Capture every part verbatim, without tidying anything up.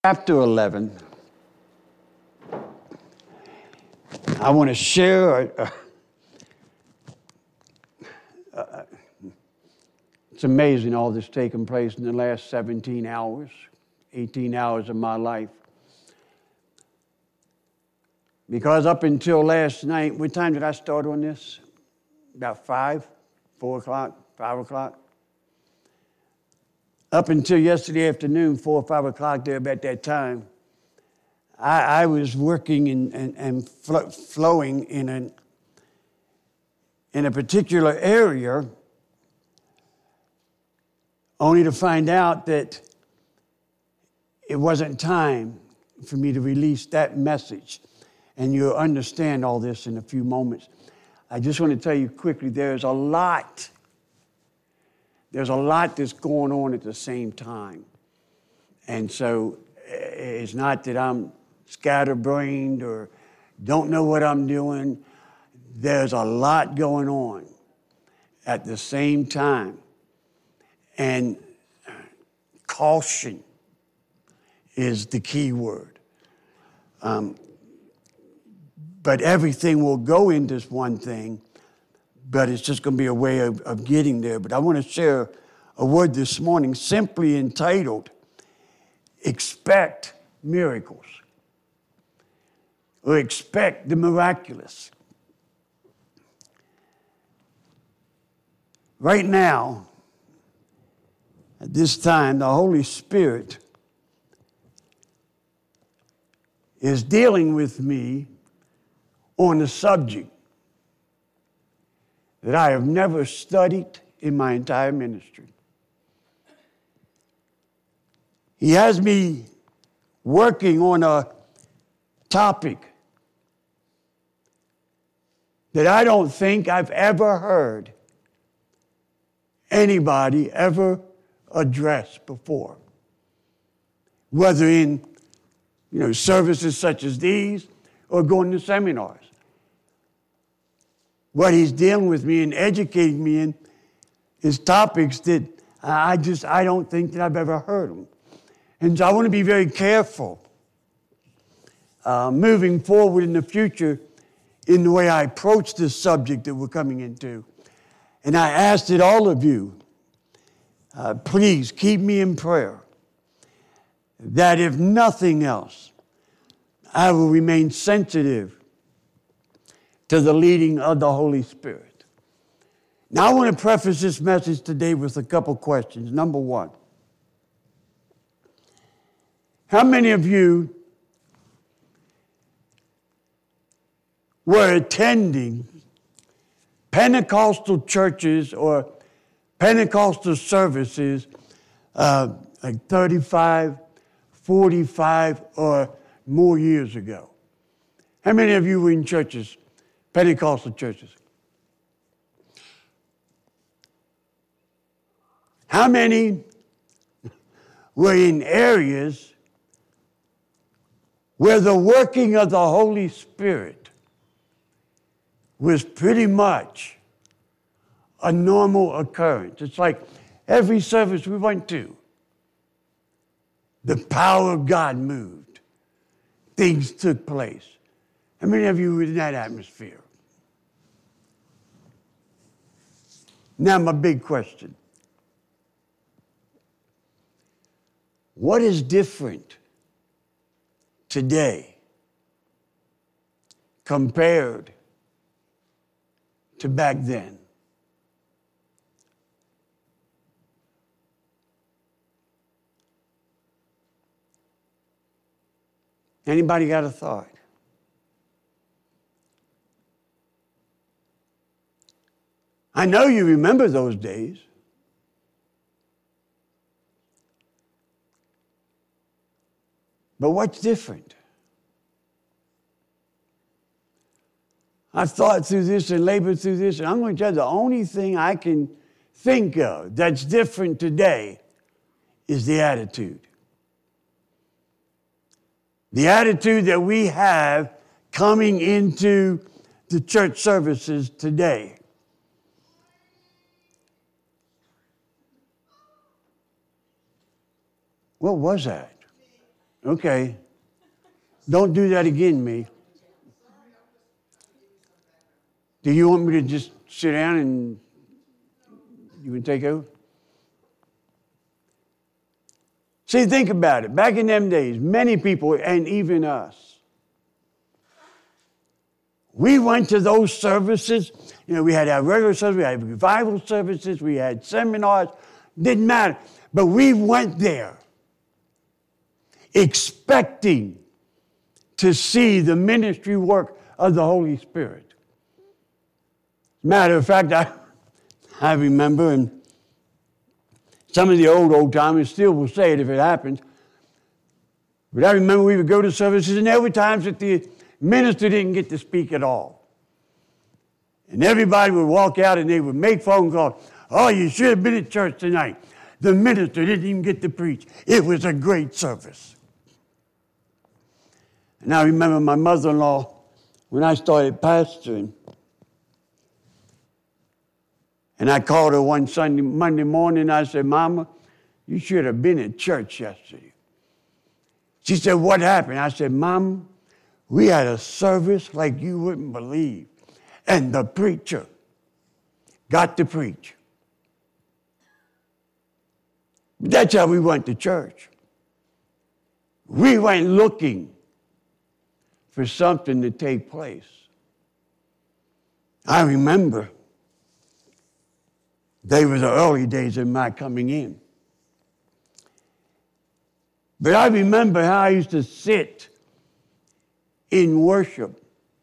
Chapter eleven, I want to share, a, a, a, it's amazing all this taking place in the last seventeen hours, eighteen hours of my life. Because up until last night, what time did I start on this? About five, four o'clock, five o'clock? Up until yesterday afternoon, four or five o'clock there about that time, I, I was working and, and, and fl- flowing in, an, in a particular area, only to find out that it wasn't time for me to release that message. And you'll understand all this in a few moments. I just want to tell you quickly, there's a lot There's a lot that's going on at the same time. And so it's not that I'm scatterbrained or don't know what I'm doing. There's a lot going on at the same time. And caution is the key word. Um, but everything will go into this one thing, but it's just going to be a way of, of getting there. But I want to share a word this morning simply entitled, Expect Miracles, or Expect the Miraculous. Right now, at this time, the Holy Spirit is dealing with me on a subject that I have never studied in my entire ministry. He has me working on a topic that I don't think I've ever heard anybody ever address before, whether in you know services such as these or going to seminars. What he's dealing with me and educating me in is topics that I just, I don't think that I've ever heard them. And so I want to be very careful uh, moving forward in the future in the way I approach this subject that we're coming into. And I ask that all of you, uh, please keep me in prayer, that if nothing else, I will remain sensitive to the leading of the Holy Spirit. Now, I want to preface this message today with a couple questions. Number one, how many of you were attending Pentecostal churches or Pentecostal services uh, like thirty-five, forty-five, or more years ago? How many of you were in churches, Pentecostal churches? How many were in areas where the working of the Holy Spirit was pretty much a normal occurrence? It's like every service we went to, the power of God moved. Things took place. How many of you were in that atmosphere? Now, my big question. What is different today compared to back then? Anybody got a thought? I know you remember those days. But what's different? I've thought through this and labored through this, and I'm going to tell you the only thing I can think of that's different today is the attitude. The attitude that we have coming into the church services today. What was that? Okay. Don't do that again, me. Do you want me to just sit down and you can take over? See, think about it. Back in them days, many people, and even us, we went to those services. You know, we had our regular services, we had revival services, we had seminars. Didn't matter. But we went there expecting to see the ministry work of the Holy Spirit. Matter of fact, I, I remember, and some of the old old timers still will say it if it happens, but I remember we would go to services, and there were times that the minister didn't get to speak at all. And everybody would walk out and they would make phone calls. Oh, you should have been at church tonight. The minister didn't even get to preach. It was a great service. And I remember my mother-in-law, when I started pastoring, and I called her one Sunday, Monday morning, and I said, Mama, you should have been at church yesterday. She said, what happened? I said, Mama, we had a service like you wouldn't believe. And the preacher got to preach. That's how we went to church. We went looking for something to take place. I remember they were the early days of my coming in. But I remember how I used to sit in worship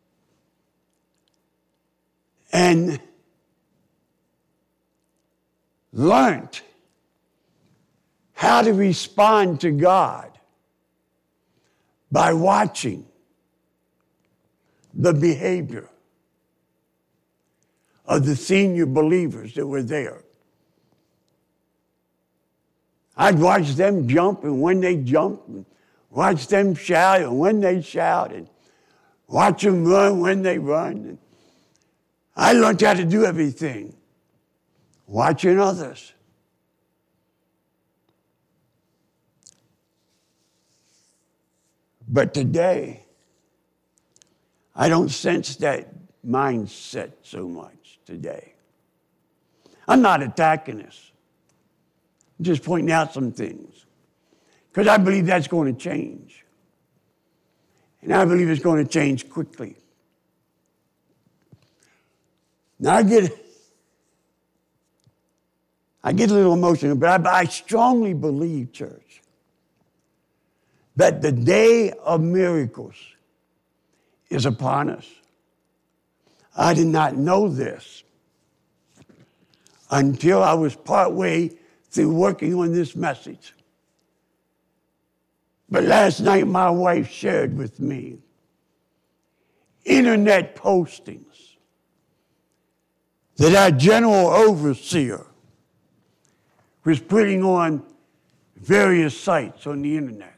and learned how to respond to God by watching the behavior of the senior believers that were there. I'd watch them jump, and when they jumped, and watch them shout, and when they shout, and watch them run when they run. And I learned how to do everything, watching others. But today, I don't sense that mindset so much today. I'm not attacking this. I'm just pointing out some things. Because I believe that's going to change. And I believe it's going to change quickly. Now I get, I get a little emotional, but I, I strongly believe, church, that the day of miracles is upon us. I did not know this until I was partway through working on this message. But last night my wife shared with me internet postings that our general overseer was putting on various sites on the internet.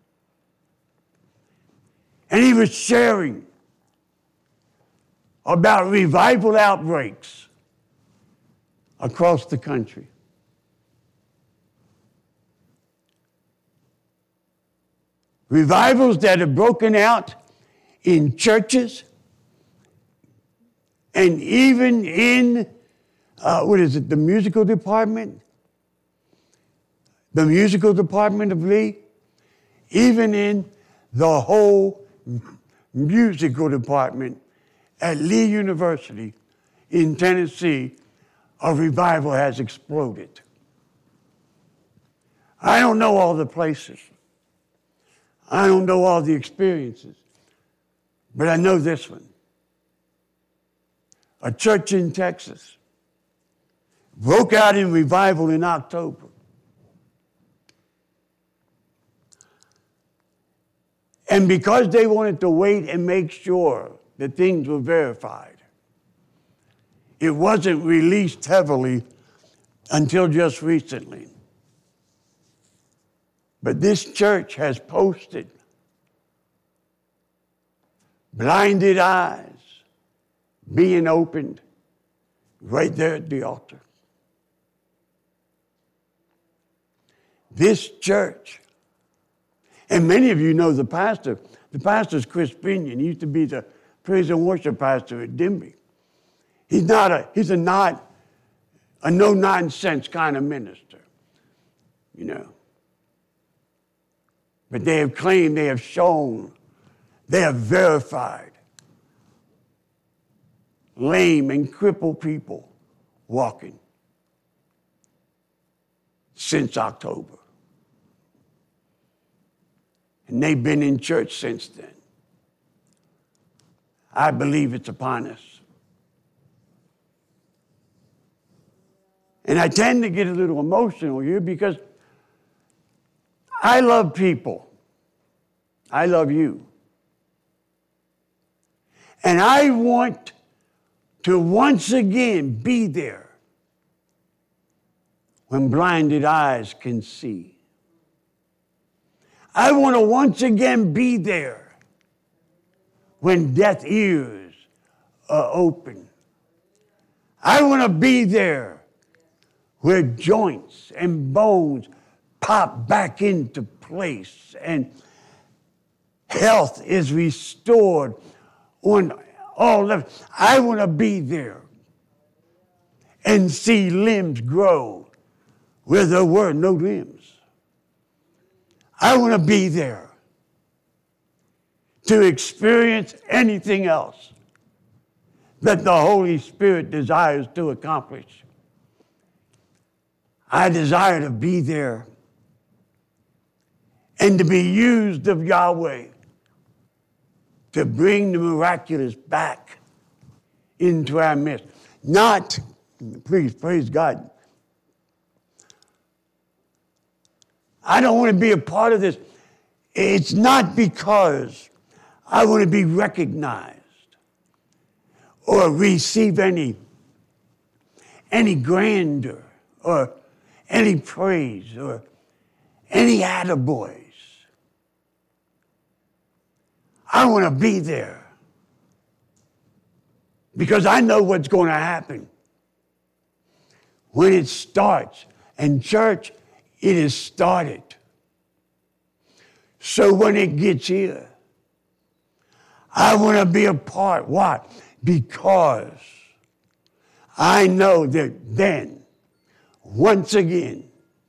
And he was sharing about revival outbreaks across the country. Revivals that have broken out in churches and even in, uh, what is it, the musical department? The musical department of Lee? Even in the whole musical department at Lee University in Tennessee, a revival has exploded. I don't know all the places. I don't know all the experiences. But I know this one. A church in Texas broke out in revival in October. And because they wanted to wait and make sure that things were verified, it wasn't released heavily until just recently. But this church has posted blinded eyes being opened right there at the altar. This church And many of you know the pastor. The pastor's Chris Pinion. He used to be the praise and worship pastor at Denby. He's not a, he's a not, a no-nonsense kind of minister, you know. But they have claimed, they have shown, they have verified lame and crippled people walking since October. And they've been in church since then. I believe it's upon us. And I tend to get a little emotional here because I love people. I love you. And I want to once again be there when blinded eyes can see. I want to once again be there when deaf ears are open. I want to be there where joints and bones pop back into place and health is restored on all levels. I want to be there and see limbs grow where there were no limbs. I want to be there to experience anything else that the Holy Spirit desires to accomplish. I desire to be there and to be used of Yahweh to bring the miraculous back into our midst. Not, please, praise God. I don't want to be a part of this. It's not because I want to be recognized or receive any, any grandeur or any praise or any attaboys. I want to be there because I know what's going to happen when it starts. And church, it is started. So when it gets here, I want to be a part. Why? Because I know that then, once again,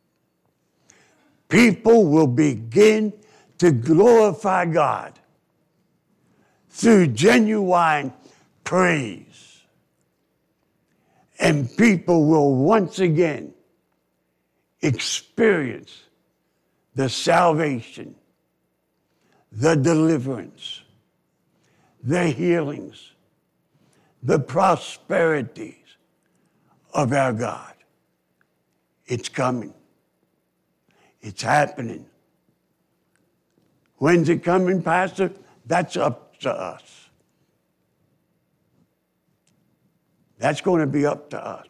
people will begin to glorify God through genuine praise. And people will once again experience the salvation, the deliverance, the healings, the prosperities of our God. It's coming. It's happening. When's it coming, Pastor? That's up to us. That's going to be up to us.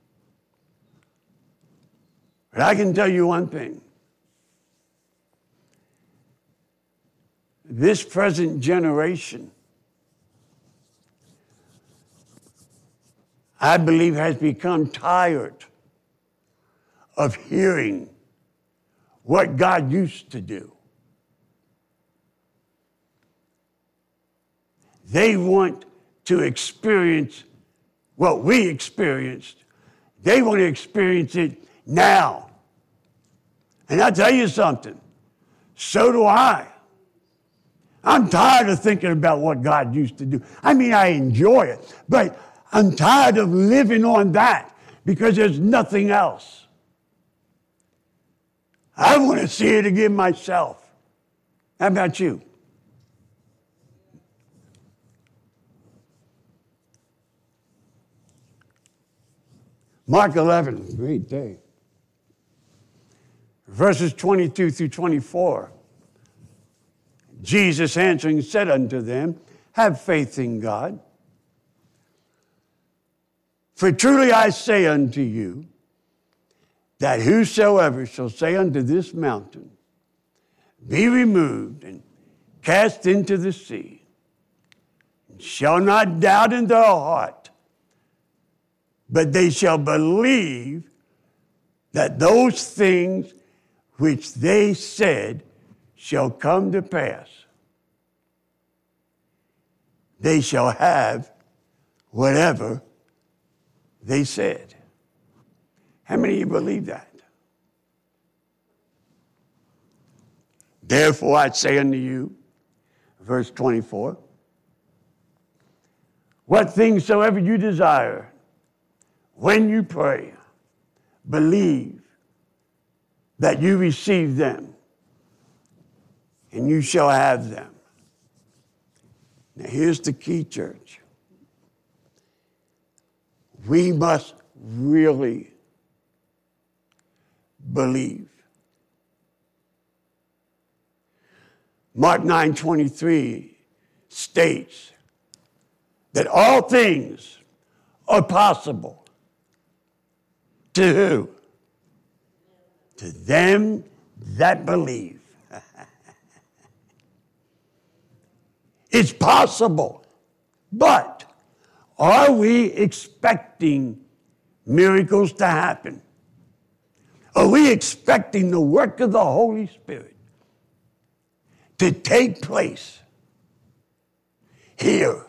But I can tell you one thing. This present generation, I believe, has become tired of hearing what God used to do. They want to experience what we experienced. They want to experience it now. And I'll tell you something, so do I. I'm tired of thinking about what God used to do. I mean, I enjoy it, but I'm tired of living on that because there's nothing else. I want to see it again myself. How about you? Mark eleven, great day. Verses twenty-two through twenty-four. Jesus answering said unto them, have faith in God. For truly I say unto you, that whosoever shall say unto this mountain, be removed and cast into the sea, and shall not doubt in their heart, but they shall believe that those things which they said shall come to pass. They shall have whatever they said. How many of you believe that? Therefore I say unto you, verse twenty-four, what things soever you desire, when you pray, believe that you receive them, and you shall have them. Now here's the key, church. We must really believe. Mark nine twenty-three states that all things are possible. To who? To them that believe. It's possible, but are we expecting miracles to happen? Are we expecting the work of the Holy Spirit to take place here,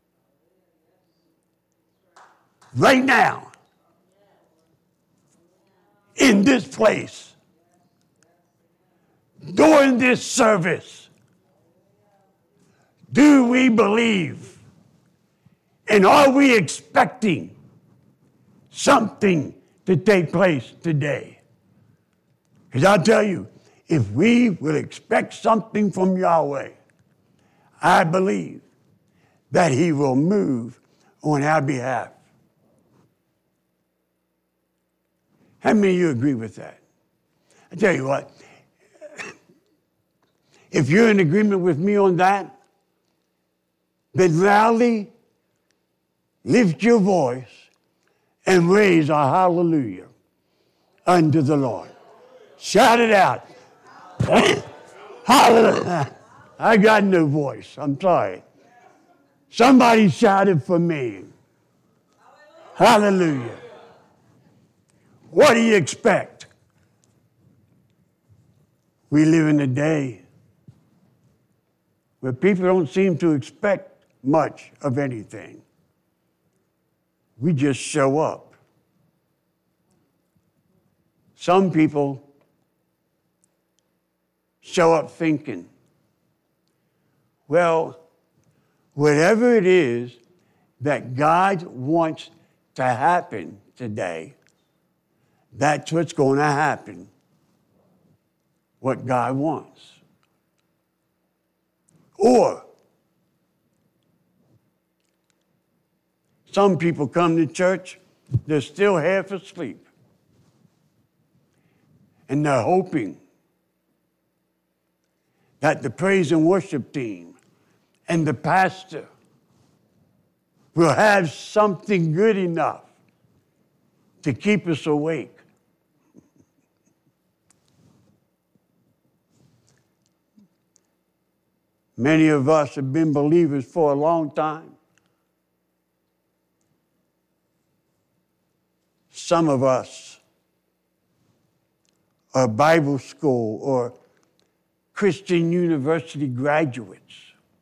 right now, in this place, during this service? Do we believe? And are we expecting something to take place today? Because I'll tell you, if we will expect something from Yahweh, I believe that he will move on our behalf. How many of you agree with that? I tell you what, if you're in agreement with me on that, then loudly lift your voice and raise a hallelujah unto the Lord. Shout it out. Hallelujah. I got no voice. I'm sorry. Somebody shouted for me. Hallelujah. What do you expect? We live in a day where people don't seem to expect much of anything. We just show up. Some people show up thinking, well, whatever it is that God wants to happen today, that's what's going to happen. What God wants. Or some people come to church, they're still half asleep. And they're hoping that the praise and worship team and the pastor will have something good enough to keep us awake. Many of us have been believers for a long time. Some of us are Bible school or Christian university graduates.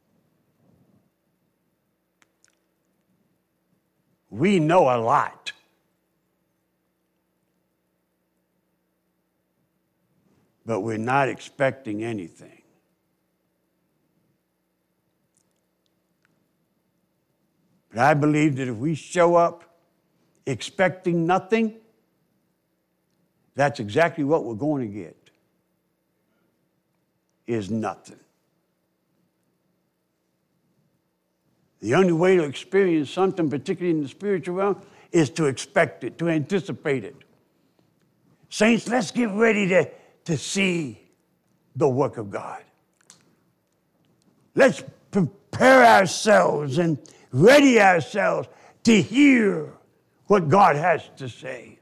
We know a lot. But we're not expecting anything. But I believe that if we show up expecting nothing, that's exactly what we're going to get, is nothing. The only way to experience something, particularly in the spiritual realm, is to expect it, to anticipate it. Saints, let's get ready to, to see the work of God. Let's prepare ourselves and ready ourselves to hear what God has to say.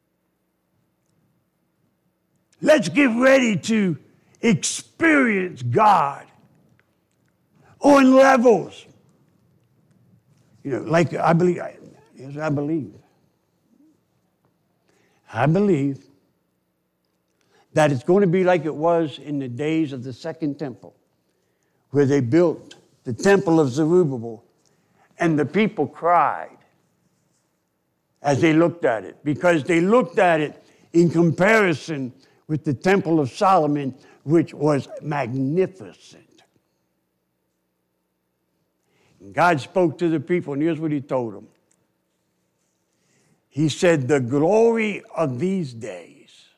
Let's get ready to experience God on levels. You know, like I believe, yes, I believe. I believe that it's going to be like it was in the days of the Second Temple, where they built the temple of Zerubbabel, and the people cried as they looked at it, because they looked at it in comparison with the temple of Solomon, which was magnificent. And God spoke to the people, and here's what he told them. He said, the glory of these days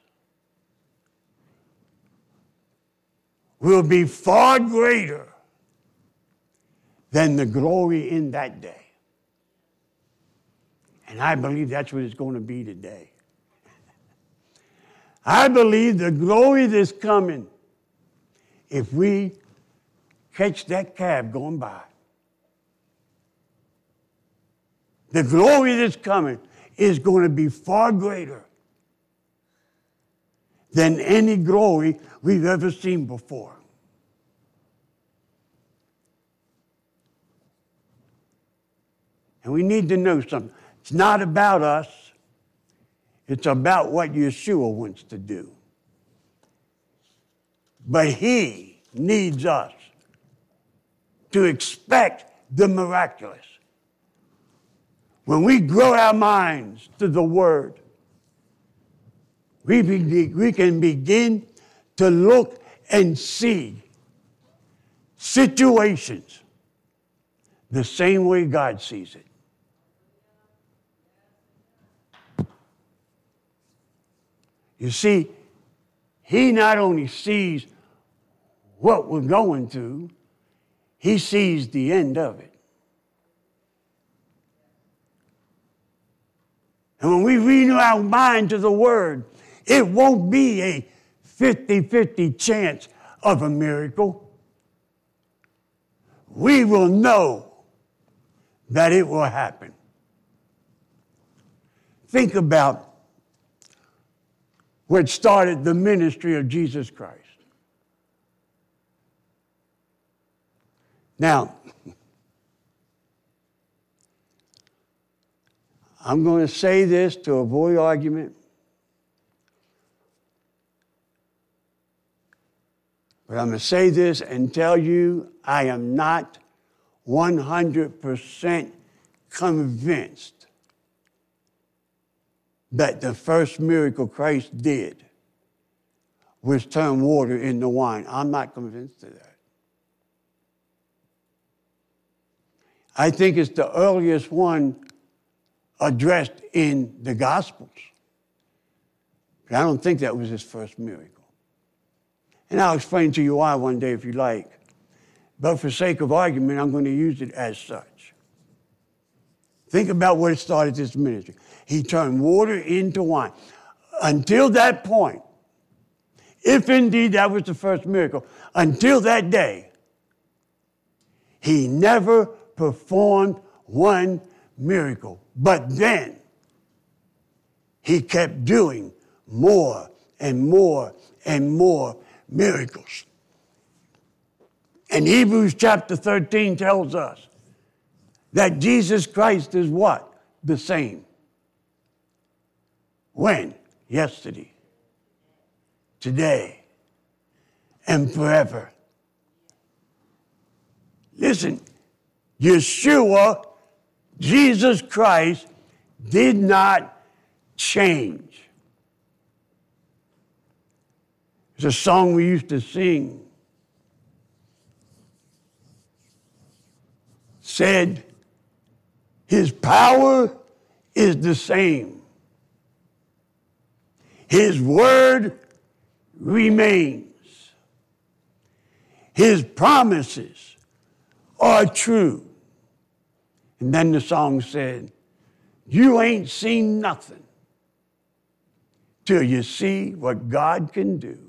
will be far greater than the glory in that day. And I believe that's what it's going to be today. I believe the glory that's coming, if we catch that cab going by, the glory that's coming is going to be far greater than any glory we've ever seen before. And we need to know something. It's not about us. It's about what Yeshua wants to do. But he needs us to expect the miraculous. When we grow our minds to the Word, we, be, we can begin to look and see situations the same way God sees it. You see, he not only sees what we're going through, he sees the end of it. And when we renew our mind to the Word, it won't be a fifty-fifty chance of a miracle. We will know that it will happen. Think about what started the ministry of Jesus Christ. Now, I'm going to say this to avoid argument, but I'm going to say this and tell you I am not one hundred percent convinced that the first miracle Christ did was turn water into wine. I'm not convinced of that. I think it's the earliest one addressed in the Gospels. But I don't think that was his first miracle. And I'll explain to you why one day if you like. But for sake of argument, I'm going to use it as such. Think about what started this ministry. He turned water into wine. Until that point, if indeed that was the first miracle, until that day, he never performed one miracle. But then, he kept doing more and more and more miracles. And Hebrews chapter thirteen tells us that Jesus Christ is what? The same. When? Yesterday, today, and forever. Listen, Yeshua, Jesus Christ, did not change. It's a song we used to sing. Said, his power is the same. His word remains. His promises are true. And then the song said, you ain't seen nothing till you see what God can do.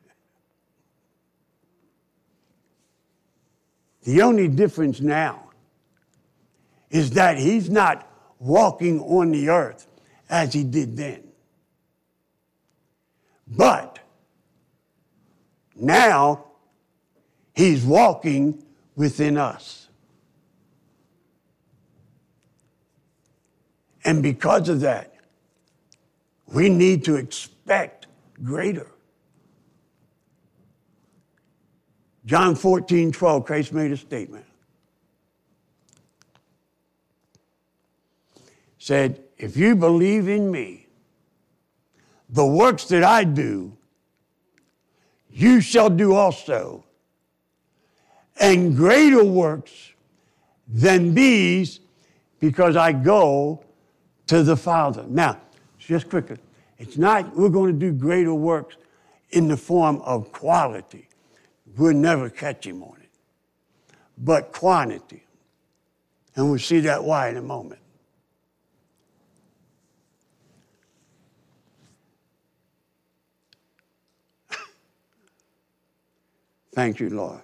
The only difference now is that he's not walking on the earth as he did then. But now he's walking within us. And because of that, we need to expect greater. John fourteen twelve, Christ made a statement. Said, if you believe in me, the works that I do, you shall do also. And greater works than these, because I go to the Father. Now, just quickly, it's not we're going to do greater works in the form of quality. We'll never catch him on it. But quantity. And we'll see that why in a moment. Thank you, Lord.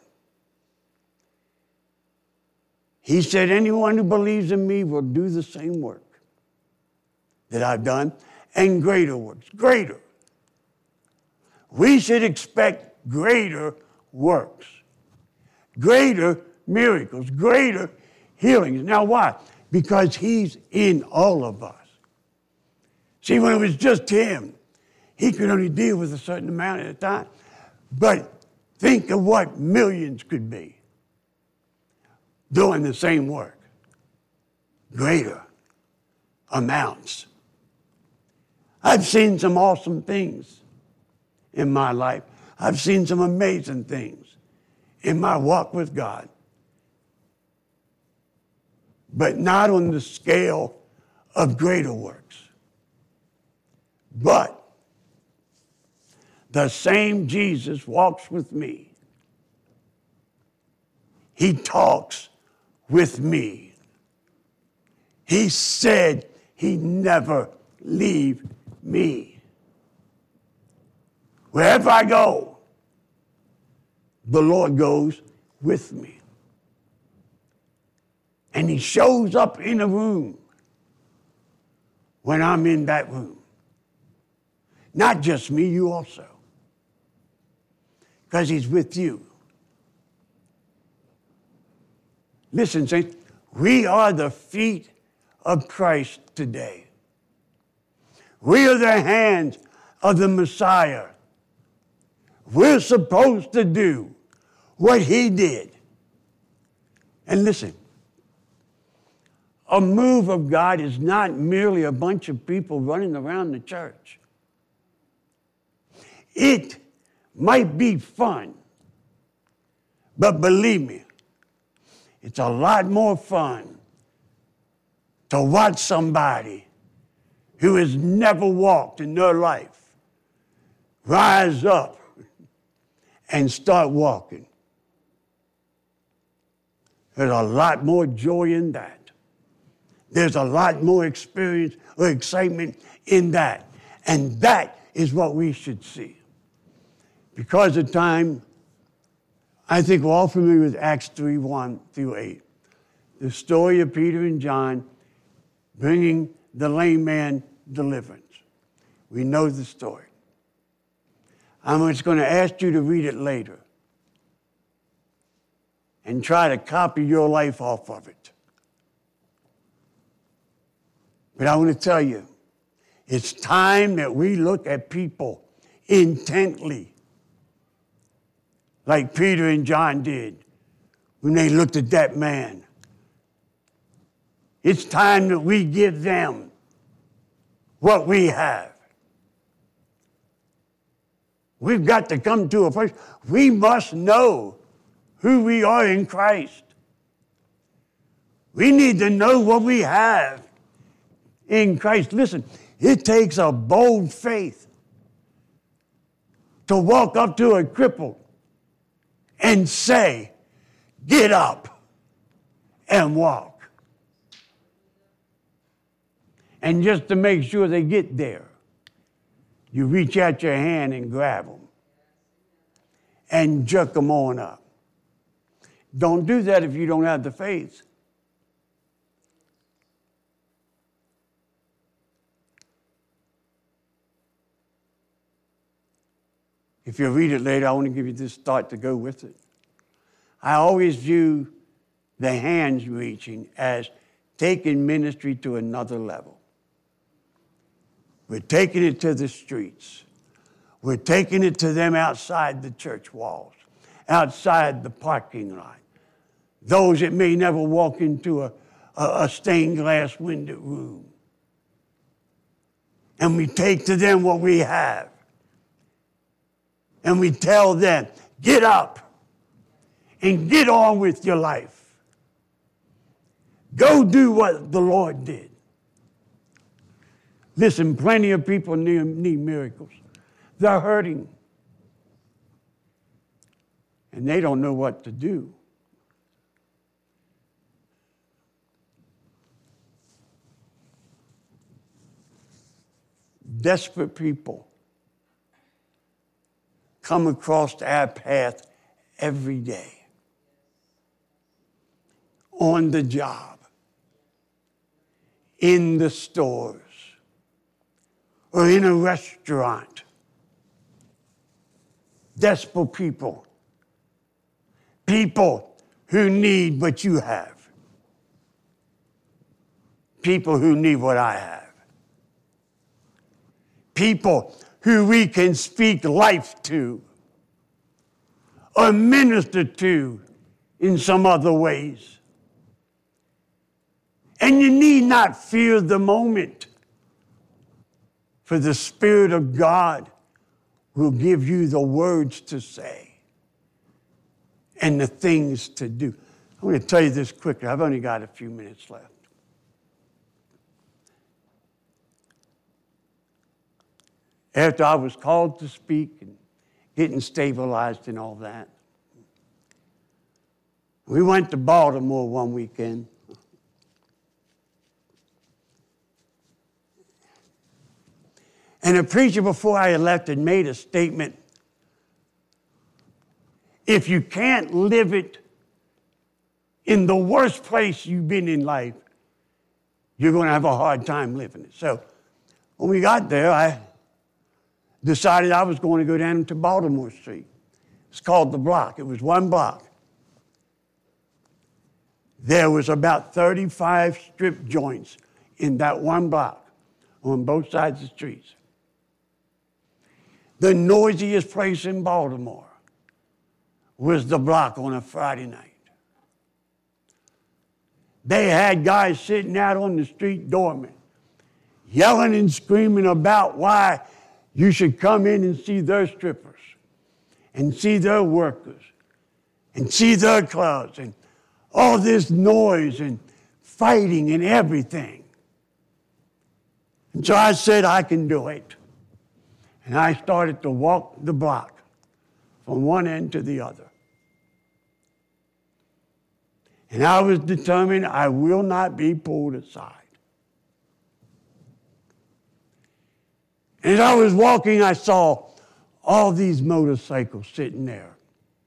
He said, anyone who believes in me will do the same work that I've done, and greater works. Greater. We should expect greater works. Greater miracles. Greater healings. Now why? Because he's in all of us. See, when it was just him, he could only deal with a certain amount at a time. But think of what millions could be doing the same work. Greater amounts. I've seen some awesome things in my life. I've seen some amazing things in my walk with God. But not on the scale of greater works. But the same Jesus walks with me. He talks with me. He said he'd never leave me. Wherever I go, the Lord goes with me. And he shows up in a room when I'm in that room. Not just me, you also. Because he's with you. Listen, saints, we are the feet of Christ today. We are the hands of the Messiah. We're supposed to do what he did. And listen, a move of God is not merely a bunch of people running around the church. It might be fun, but believe me, it's a lot more fun to watch somebody who has never walked in their life rise up and start walking. There's a lot more joy in that. There's a lot more experience or excitement in that. And that is what we should see. Because of time, I think we're all familiar with Acts three, one through eight. The story of Peter and John bringing the lame man deliverance. We know the story. I'm just going to ask you to read it later and try to copy your life off of it. But I want to tell you, it's time that we look at people intently, like Peter and John did when they looked at that man. It's time that we give them what we have. We've got to come to a place. We must know who we are in Christ. We need to know what we have in Christ. Listen, it takes a bold faith to walk up to a cripple and say, get up and walk. And just to make sure they get there, you reach out your hand and grab them and jerk them on up. Don't do that if you don't have the faith. If you read it later, I want to give you this thought to go with it. I always view the hands reaching as taking ministry to another level. We're taking it to the streets. We're taking it to them outside the church walls. outside the parking lot. Those that may never walk into a, a, a stained glass window room. And we take to them what we have. And we tell them, get up and get on with your life. Go do what the Lord did. Listen, plenty of people need, need miracles. They're hurting. And they don't know what to do. Desperate people come across our path every day. On the job, in the stores, or in a restaurant. Desperate people. People who need what you have. People who need what I have. People who we can speak life to or minister to in some other ways. And you need not fear the moment, for the Spirit of God will give you the words to say and the things to do. I'm going to tell you this quickly. I've only got a few minutes left. After I was called to speak and getting stabilized and all that, we went to Baltimore one weekend. And a preacher before I elected made a statement. If you can't live it in the worst place you've been in life, you're going to have a hard time living it. So when we got there, I decided I was going to go down to Baltimore Street. It's called The Block. It was one block. There was about thirty-five strip joints in that one block on both sides of the streets. The noisiest place in Baltimore was The Block on a Friday night. They had guys sitting out on the street doormen, yelling and screaming about why you should come in and see their strippers and see their workers and see their clubs and all this noise and fighting and everything. And so I said, I can do it. And I started to walk the block from one end to the other. And I was determined I will not be pulled aside. And as I was walking, I saw all these motorcycles sitting there.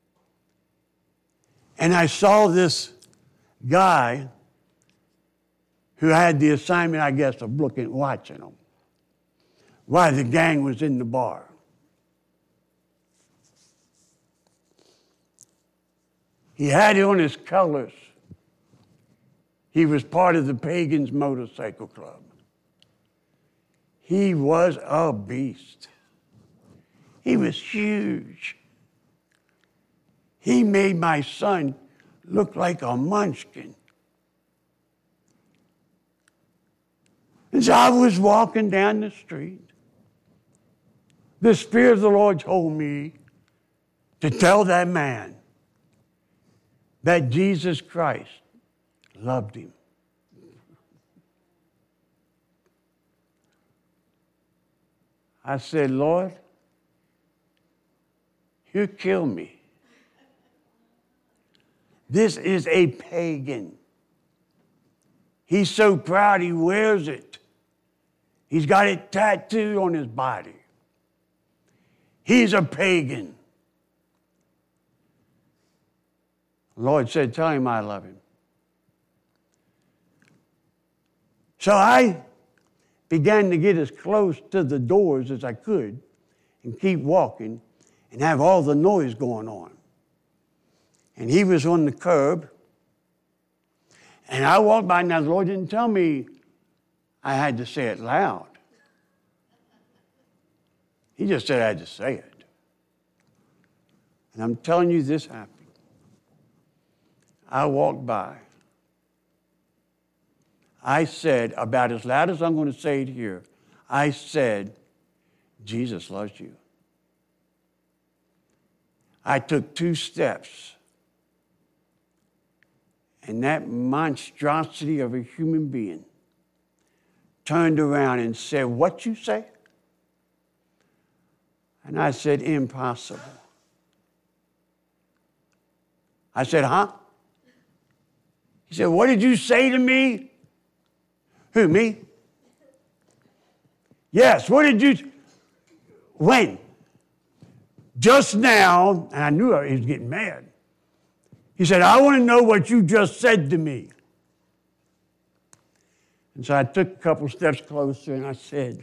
And I saw this guy who had the assignment, I guess, of looking, watching them, while the gang was in the bar. He had it on his colors. He was part of the Pagans Motorcycle Club. He was a beast. He was huge. He made my son look like a munchkin. As I was walking down the street, the Spirit of the Lord told me to tell that man that Jesus Christ loved him. I said, Lord, you kill me. This is a pagan. He's so proud he wears it. He's got it tattooed on his body. He's a pagan. The Lord said, tell him I love him. So I began to get as close to the doors as I could and keep walking and have all the noise going on. And he was on the curb. And I walked by. Now, the Lord didn't tell me I had to say it loud. He just said I had to say it. And I'm telling you, this happened. I walked by. I said, about as loud as I'm going to say it here, I said, Jesus loves you. I took two steps. And that monstrosity of a human being turned around and said, what you say? And I said, impossible. I said, huh? He said, what did you say to me? Who, me? Yes, what did you, when? Just now, and I knew he was getting mad. He said, I want to know what you just said to me. And so I took a couple steps closer and I said,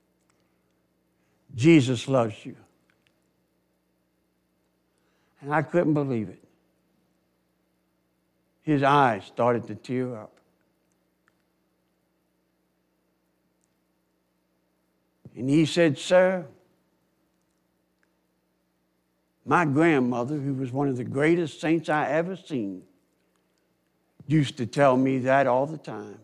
Jesus loves you. And I couldn't believe it. His eyes started to tear up. And he said, sir, my grandmother, who was one of the greatest saints I ever seen, used to tell me that all the time.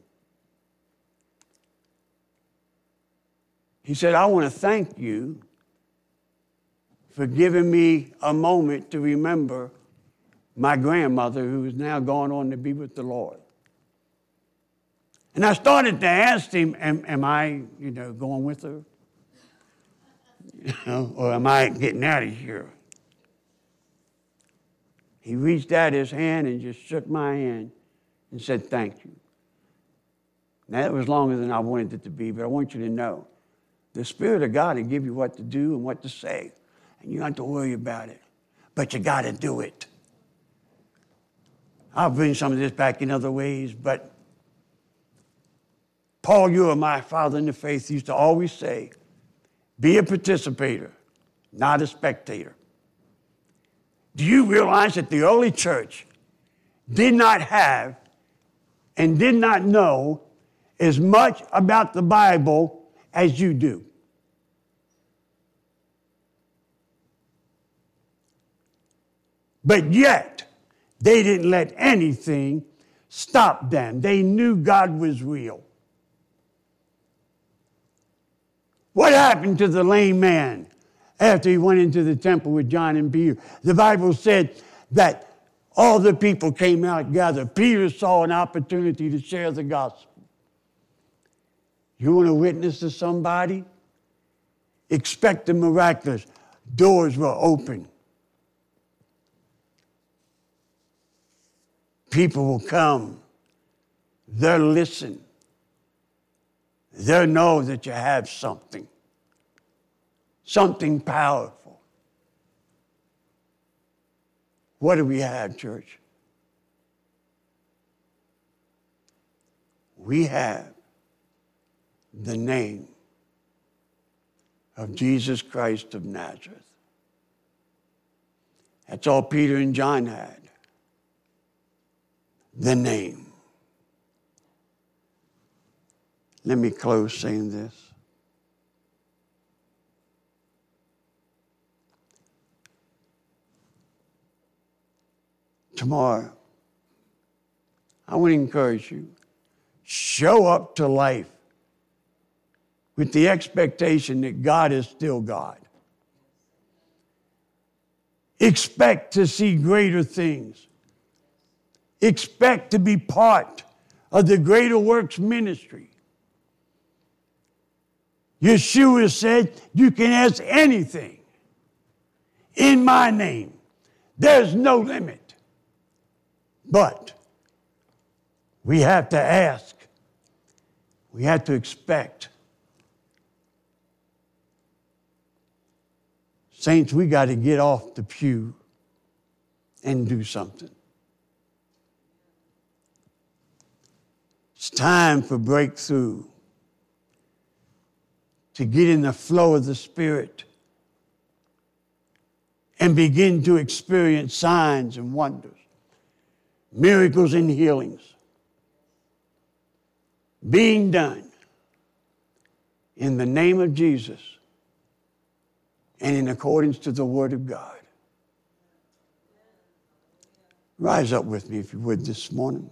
He said, I want to thank you for giving me a moment to remember my grandmother, who is now gone on to be with the Lord. And I started to ask him, am, am I, you know, going with her? You know, or am I getting out of here? He reached out his hand and just shook my hand and said, thank you. Now, that was longer than I wanted it to be, but I want you to know, the Spirit of God will give you what to do and what to say, and you don't have to worry about it, but you got to do it. I'll bring some of this back in other ways, but Paul, you are my father in the faith, used to always say, be a participator, not a spectator. Do you realize that the early church did not have and did not know as much about the Bible as you do? But yet, they didn't let anything stop them. They knew God was real. What happened to the lame man after he went into the temple with John and Peter? The Bible said that all the people came out together. Peter saw an opportunity to share the gospel. You want to witness to somebody? Expect the miraculous. Doors were open. People will come. They'll listen. They'll know that you have something. Something powerful. What do we have, church? We have the name of Jesus Christ of Nazareth. That's all Peter and John had. The name. Let me close saying this. Tomorrow, I want to encourage you, show up to life with the expectation that God is still God. Expect to see greater things. Expect to be part of the Greater Works ministry. Yeshua said, you can ask anything in my name. There's no limit. But we have to ask. We have to expect. Saints, we got to get off the pew and do something. It's time for breakthrough. To get in the flow of the Spirit and begin to experience signs and wonders, miracles and healings being done in the name of Jesus and in accordance to the Word of God. Rise up with me if you would this morning.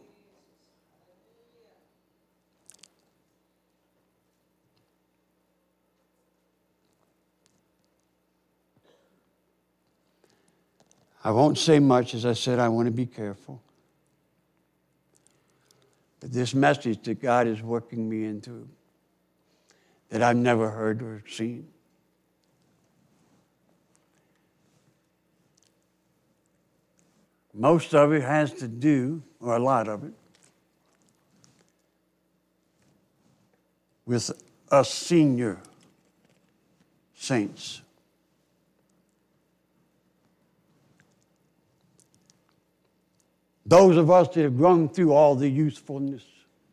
I won't say much. As I said, I want to be careful. But this message that God is working me into, that I've never heard or seen. Most of it has to do, or a lot of it, with us senior saints. Those of us that have grown through all the youthfulness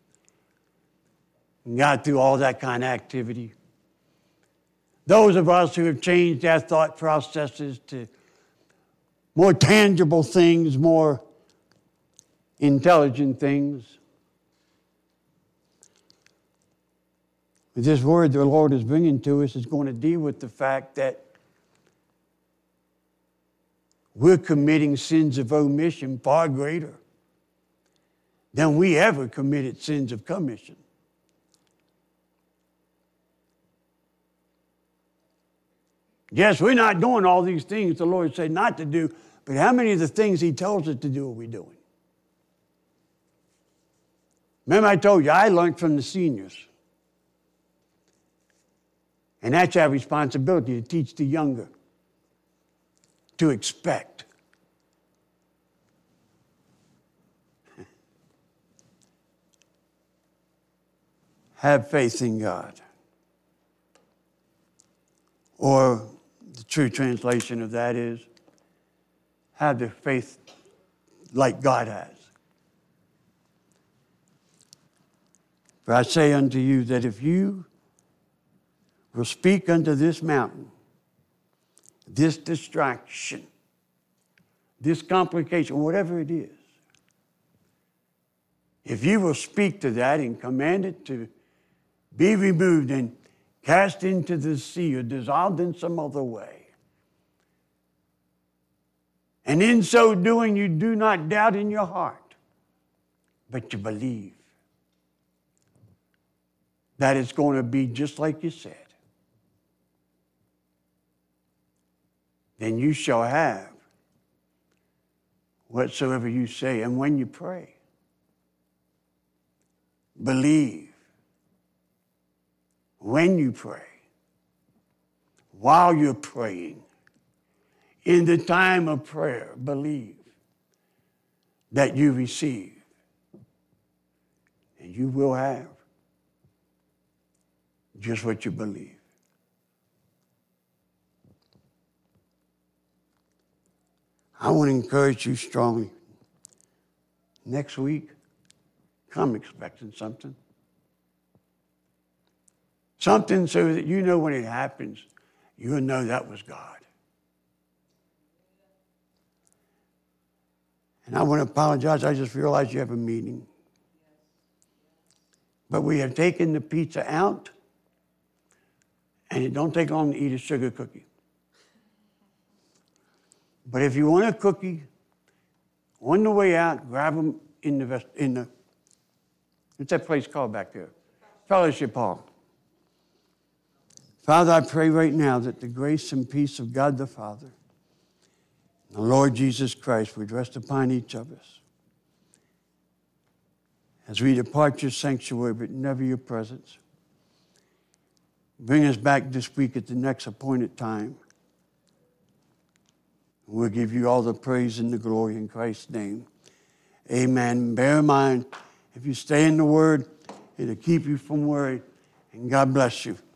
and got through all that kind of activity. Those of us who have changed our thought processes to more tangible things, more intelligent things. But this word the Lord is bringing to us is going to deal with the fact that we're committing sins of omission far greater than we ever committed sins of commission. Yes, we're not doing all these things the Lord said not to do, but how many of the things He tells us to do are we doing? Remember I told you, I learned from the seniors. And that's our responsibility, to teach the younger to expect. Have faith in God. Or the true translation of that is, have the faith like God has. For I say unto you that if you will speak unto this mountain, this distraction, this complication, whatever it is, if you will speak to that and command it to be removed and cast into the sea or dissolved in some other way, and in so doing you do not doubt in your heart, but you believe that it's going to be just like you said, then you shall have whatsoever you say. And when you pray, believe. When you pray, while you're praying, in the time of prayer, believe that you receive, and you will have just what you believe. I want to encourage you strongly. Next week, come expecting something. Something so that you know when it happens, you'll know that was God. And I want to apologize. I just realized you have a meeting. But we have taken the pizza out, and it don't take long to eat a sugar cookie. But if you want a cookie, on the way out, grab them in the, vest, in the what's that place called back there? Fellowship Hall. Father, I pray right now that the grace and peace of God the Father, the Lord Jesus Christ, would rest upon each of us as we depart your sanctuary, but never your presence. Bring us back this week at the next appointed time. We'll give you all the praise and the glory in Christ's name. Amen. Bear in mind, if you stay in the Word, it'll keep you from worry. And God bless you.